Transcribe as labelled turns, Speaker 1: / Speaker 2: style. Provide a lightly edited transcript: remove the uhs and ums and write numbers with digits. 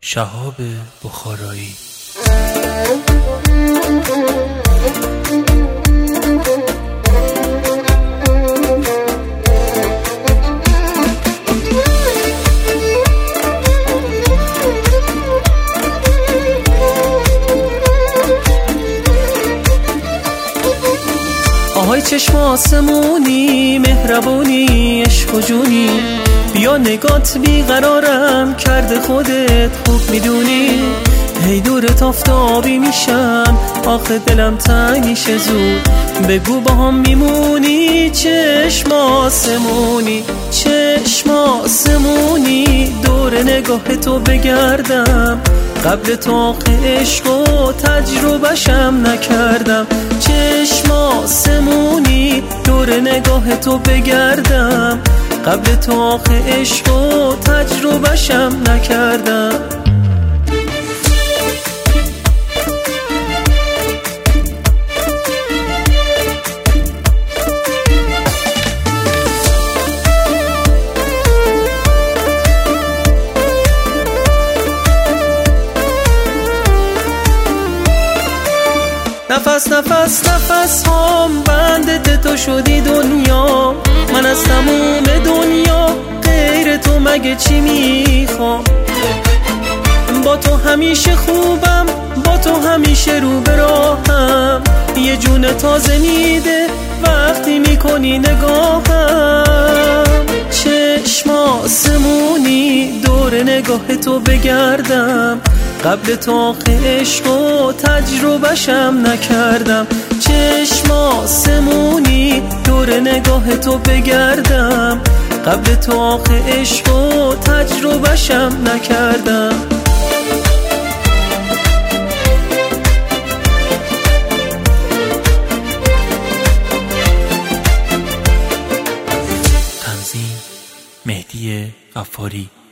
Speaker 1: شهاب بخارایی.
Speaker 2: آهای چشم آسمونی، مهربونی، عشق و جونی، بیا نگات بیقرارم کرده، خودت خوب میدونی. هی دورت آفتابی میشم، آخه دلم تنگ میشه زود. بگو با هم میمونی، چشم آسمونی، چشم آسمونی. دور نگاه تو بگردم، قبل تو آخه عشق و تجربهشم نکردم. چشم آسمونی، دور نگاه تو بگردم، قبل تو آخه عشق و تجربهشم نکردم. نفس نفس نفس هم بند تو شدی دنیا. من از تموم دنیا غیر تو مگه چی میخوام؟ با تو همیشه خوبم، با تو همیشه رو به راهم. یه جون تازه میده وقتی میکنی نگاهم. چشم آسمونی، دور نگاه تو بگردم، قبل تو آخه عشق و تجربهشم نکردم. چشم آسمونی، دور نگاه تو بگردم، قبل تو آخه عشق و تجربهشم نکردم.
Speaker 1: تنظیم مهدی غفاری.